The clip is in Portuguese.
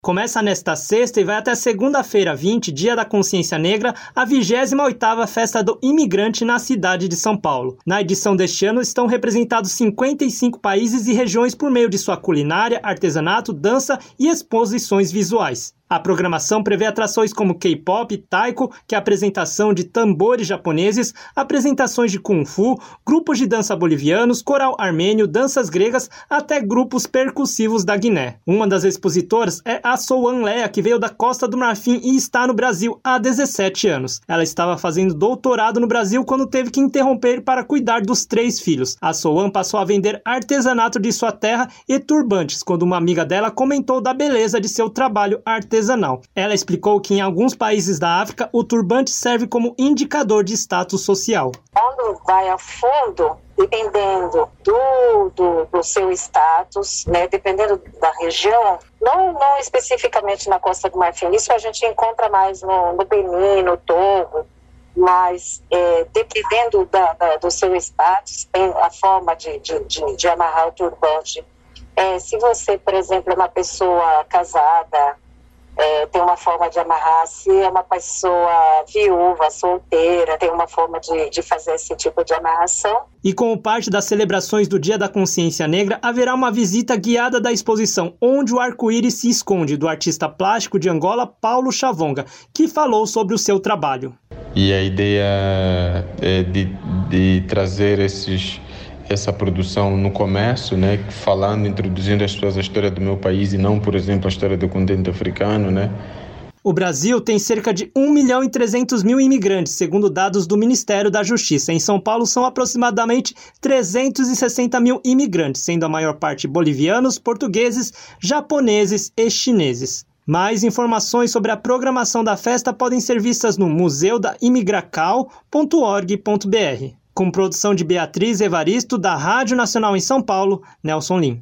Começa nesta sexta e vai até segunda-feira, 20, Dia da Consciência Negra, a 28ª Festa do Imigrante na cidade de São Paulo. Na edição deste ano estão representados 55 países e regiões por meio de sua culinária, artesanato, dança e exposições visuais. A programação prevê atrações como K-pop, taiko, que é a apresentação de tambores japoneses, apresentações de kung fu, grupos de dança bolivianos, coral armênio, danças gregas, até grupos percussivos da Guiné. Uma das expositoras é a Souan Lea, que veio da Costa do Marfim e está no Brasil há 17 anos. Ela estava fazendo doutorado no Brasil quando teve que interromper para cuidar dos 3 filhos. A Souan passou a vender artesanato de sua terra e turbantes, quando uma amiga dela comentou da beleza de seu trabalho artesanal. Ela explicou que em alguns países da África o turbante serve como indicador de status social. Quando vai a fundo, dependendo do seu status, né, dependendo da região, não especificamente na Costa do Marfim, isso a gente encontra mais no Benin, no Togo, mas dependendo do seu status, tem a forma de amarrar o turbante. Se você, por exemplo, é uma pessoa casada, tem uma forma de amarrar. Se é uma pessoa viúva, solteira, tem uma forma de fazer esse tipo de amarração. E como parte das celebrações do Dia da Consciência Negra, haverá uma visita guiada da exposição Onde o Arco-Íris se Esconde, do artista plástico de Angola, Paulo Chavonga, que falou sobre o seu trabalho. E a ideia é de trazer essa produção no comércio, né, falando, introduzindo as pessoas à história do meu país e não, por exemplo, a história do continente africano, né? O Brasil tem cerca de 1.300.000 imigrantes, segundo dados do Ministério da Justiça. Em São Paulo são aproximadamente 360.000 imigrantes, sendo a maior parte bolivianos, portugueses, japoneses e chineses. Mais informações sobre a programação da festa podem ser vistas no museudaimigracal.org.br. Com produção de Beatriz Evaristo, da Rádio Nacional em São Paulo, Nelson Lim.